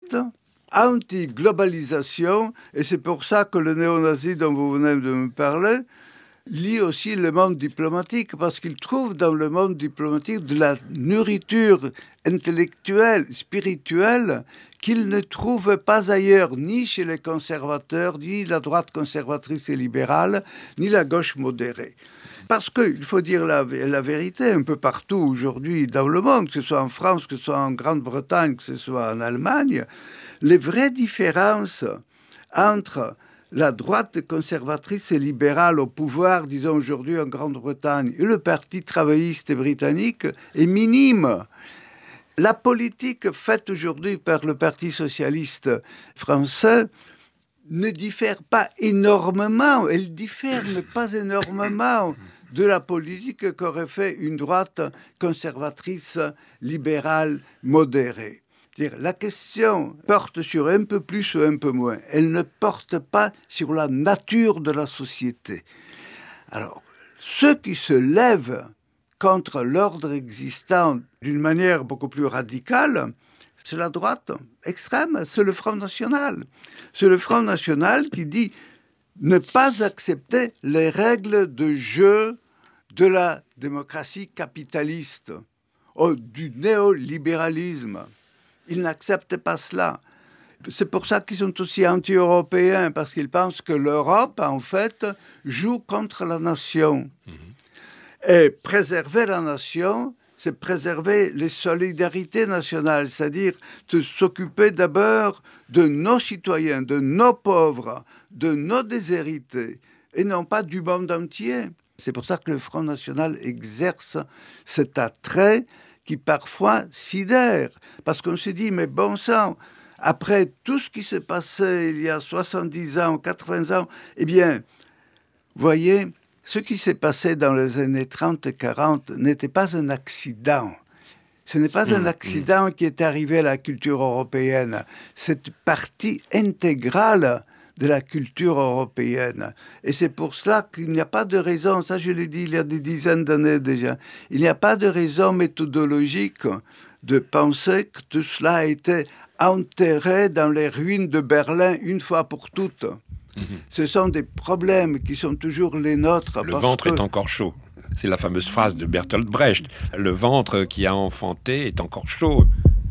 droite, anti-globalisation, et c'est pour ça que le néo-nazi dont vous venez de me parler lie aussi le monde diplomatique, parce qu'il trouve dans le monde diplomatique de la nourriture intellectuelle, spirituelle, qu'il ne trouve pas ailleurs, ni chez les conservateurs, ni la droite conservatrice et libérale, ni la gauche modérée. Parce qu'il faut dire la vérité, un peu partout aujourd'hui dans le monde, que ce soit en France, que ce soit en Grande-Bretagne, que ce soit en Allemagne, les vraies différences entre la droite conservatrice et libérale au pouvoir, disons aujourd'hui en Grande-Bretagne, et le parti travailliste britannique est minime. La politique faite aujourd'hui par le Parti socialiste français ne diffère pas énormément, elle diffère mais pas énormément de la politique qu'aurait fait une droite conservatrice, libérale, modérée. La question porte sur un peu plus ou un peu moins. Elle ne porte pas sur la nature de la société. Alors, ceux qui se lèvent contre l'ordre existant d'une manière beaucoup plus radicale, c'est la droite extrême, c'est le Front National. C'est le Front National qui dit ne pas accepter les règles de jeu de la démocratie capitaliste, ou du néolibéralisme. Ils n'acceptent pas cela. C'est pour ça qu'ils sont aussi anti-européens, parce qu'ils pensent que l'Europe, en fait, joue contre la nation. Et préserver la nation, c'est préserver les solidarités nationales, c'est-à-dire de s'occuper d'abord de nos citoyens, de nos pauvres, de nos déshérités, et non pas du monde entier. C'est pour ça que le Front National exerce cet attrait qui parfois sidère, parce qu'on se dit, mais bon sang, après tout ce qui s'est passé il y a 70 ans, 80 ans, eh bien, voyez, ce qui s'est passé dans les années 30 et 40 n'était pas un accident. Ce n'est pas un accident qui est arrivé à la culture européenne. C'est partie intégrale de la culture européenne. Et c'est pour cela qu'il n'y a pas de raison, ça je l'ai dit il y a des dizaines d'années déjà, il n'y a pas de raison méthodologique de penser que tout cela a été enterré dans les ruines de Berlin une fois pour toutes. Ce sont des problèmes qui sont toujours les nôtres. Le ventre est encore chaud. C'est la fameuse phrase de Bertolt Brecht. Le ventre qui a enfanté est encore chaud.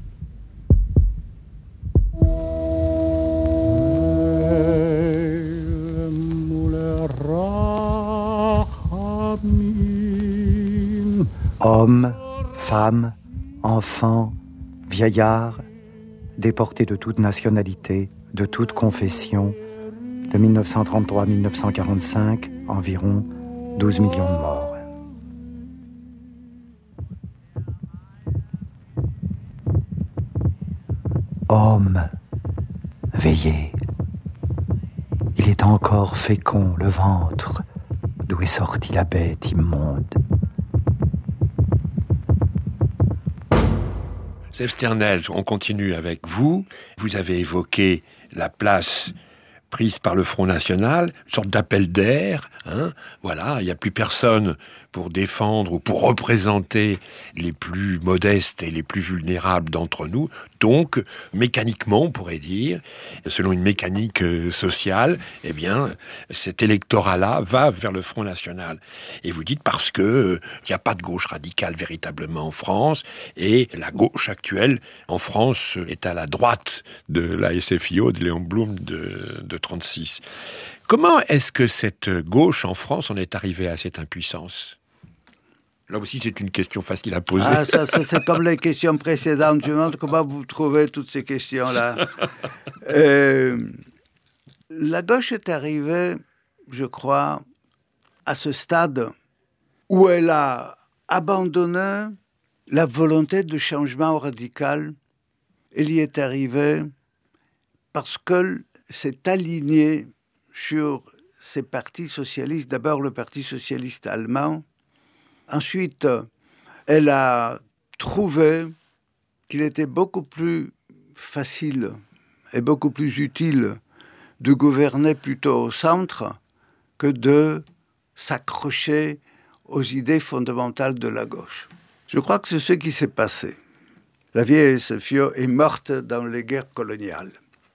Hommes, femmes, enfants, vieillards, déportés de toute nationalité, de toute confession, de 1933 à 1945, environ 12 millions de morts. Hommes, veillez. Il est encore fécond le ventre, d'où est sortie la bête immonde. Sèvres Sternel, on continue avec vous. Vous avez évoqué la place prise par le Front National, une sorte d'appel d'air. Voilà, il n'y a plus personne pour défendre ou pour représenter les plus modestes et les plus vulnérables d'entre nous. Donc, mécaniquement, on pourrait dire, selon une mécanique sociale, eh bien, cet électorat-là va vers le Front National. Et vous dites parce que il n'y a pas de gauche radicale véritablement en France, et la gauche actuelle en France est à la droite de la SFIO, de Léon Blum de 36. Comment est-ce que cette gauche en France en est arrivée à cette impuissance ? Là aussi, c'est une question facile à poser. Ah, ça, c'est comme les questions précédentes. Je me demande comment vous trouvez toutes ces questions-là. La gauche est arrivée, je crois, à ce stade où elle a abandonné la volonté de changement radical. Elle y est arrivée parce qu'elle s'est alignée sur ces partis socialistes. D'abord, le Parti socialiste allemand. Ensuite, elle a trouvé qu'il était beaucoup plus facile et beaucoup plus utile de gouverner plutôt au centre que de s'accrocher aux idées fondamentales de la gauche. Je crois que c'est ce qui s'est passé. La vieille Sefio est morte dans les guerres coloniales.